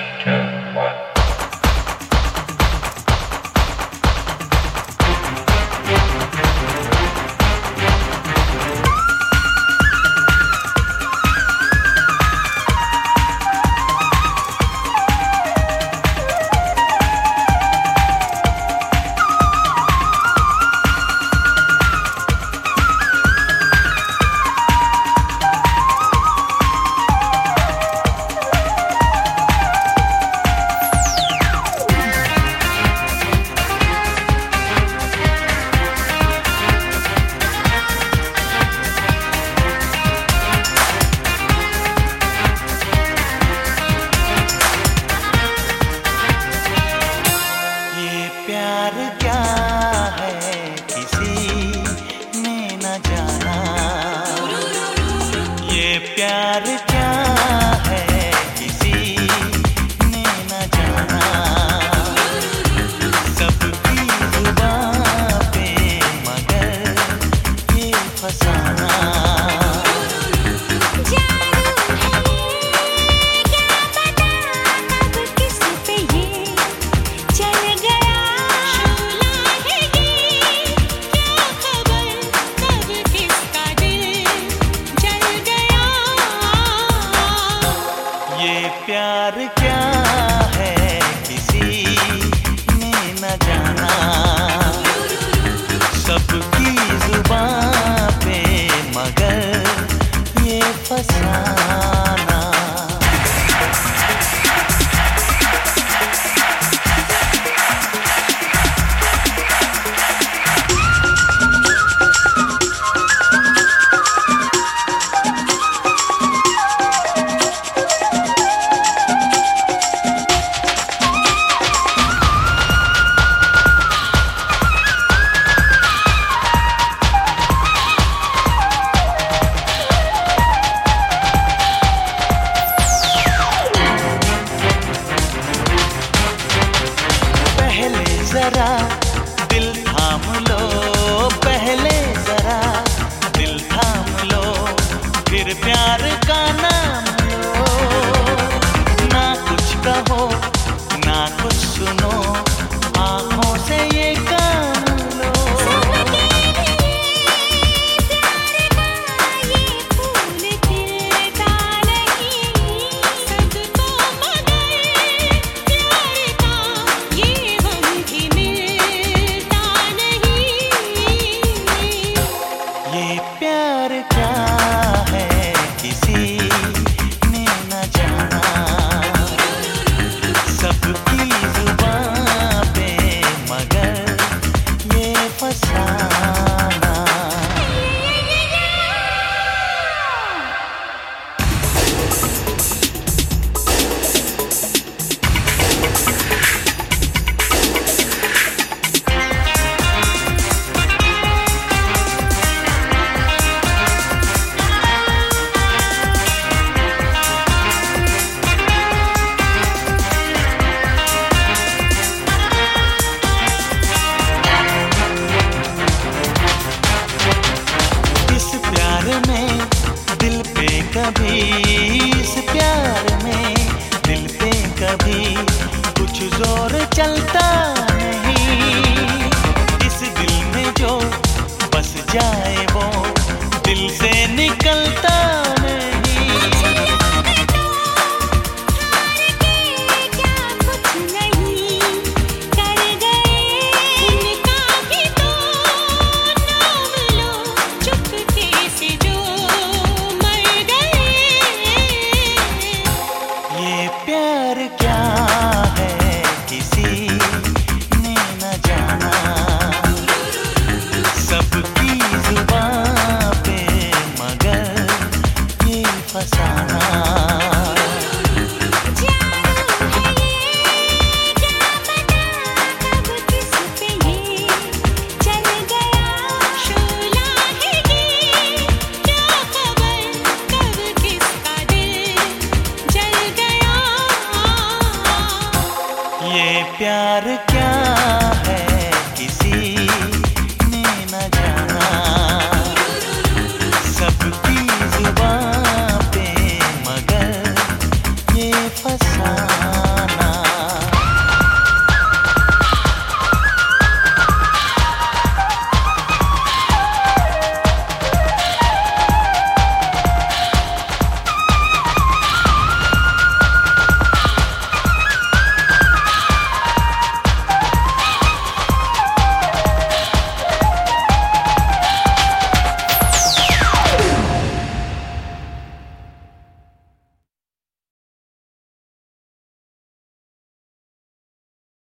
प्यार क्या है किसी ने न जाना, ये प्यार क्या है किसी ने न जाना। सबकी जुबां पे मगर ये फसाना। प्यार क्या है किसी ने न जाना। सबकी जुबां पे मगर ये फसाना। जरा दिल थाम लो, पहले जरा दिल थाम लो, फिर प्यार का नाम लो। ना कुछ कहो ना कुछ सुनो, आँखों से ये काम लो। प्यार क्या है किसी ने न जाना। सबकी जुबां पे मगर ये फसाना। कभी इस प्यार में दिल पे कभी कुछ जोर चलता नहीं। इस दिल में जो बस जाए वो दिल से निकलता नहीं। प्यार क्या है किसी ने न जाना। सबकी जुबां पे मगर ये फसाना।